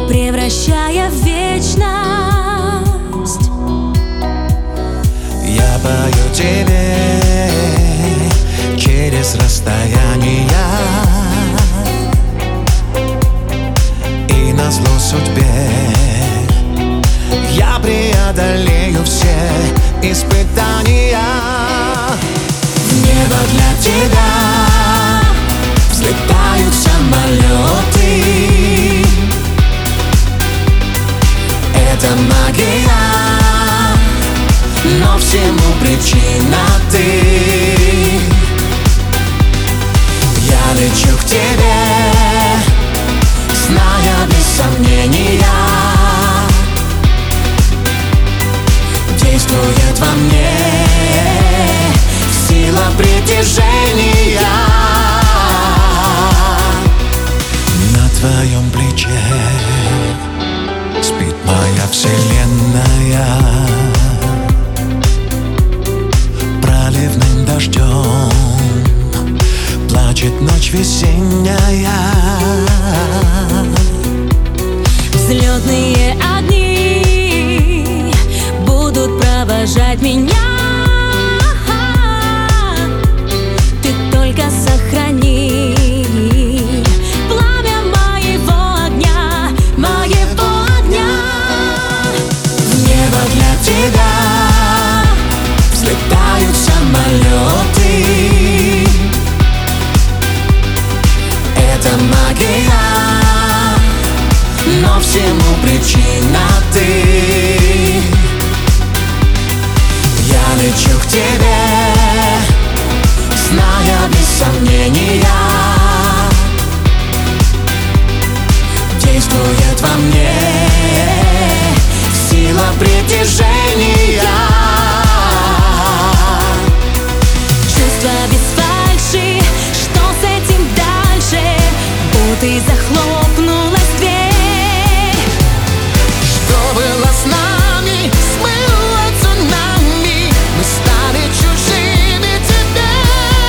превращая в вечность. Я пою тебе через расстояние, и назло судьбе я преодолею все испытания. В небо для тебя взлетают самолеты. Это магия, но всему причина ты. Я лечу к тебе, зная без сомнения, действует во мне сила притяжения. На твоем плече спит моя вселенная. Проливным дождем плачет ночь весенняя. Взлетные огни будут провожать меня. Ты только сохрани пламя моего огня, моего огня. В небо для тебя взлетают самолеты. Это магия, но всему причина ты. Я лечу к тебе, зная без сомнения, действует во мне сила притяжения. Чувства без фальши, что с этим дальше? Будто и захлопнулась дверь. Что было с нами, смыло цунами. Мы стали чужими теперь.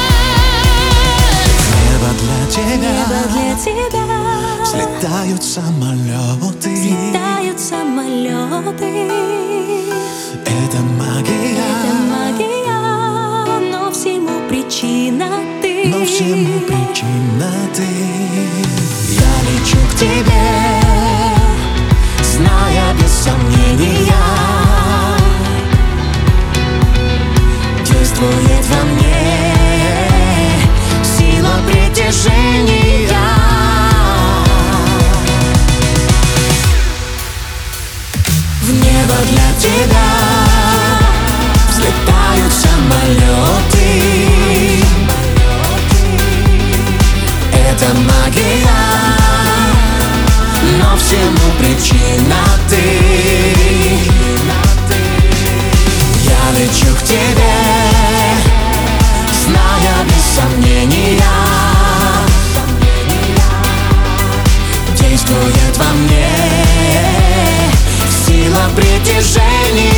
Небо для тебя, Небо для тебя взлетают самолеты. взлетают самолеты. Это магия, Это магия, но всему причина ты. но всему причина ты. Я лечу к тебе, зная без сомнения, действует во мне сила притяжения. В небо для тебя взлетают самолеты. Это магия, но всему причина ты. Я лечу к тебе, зная без сомнения, действует во мне сила притяжения.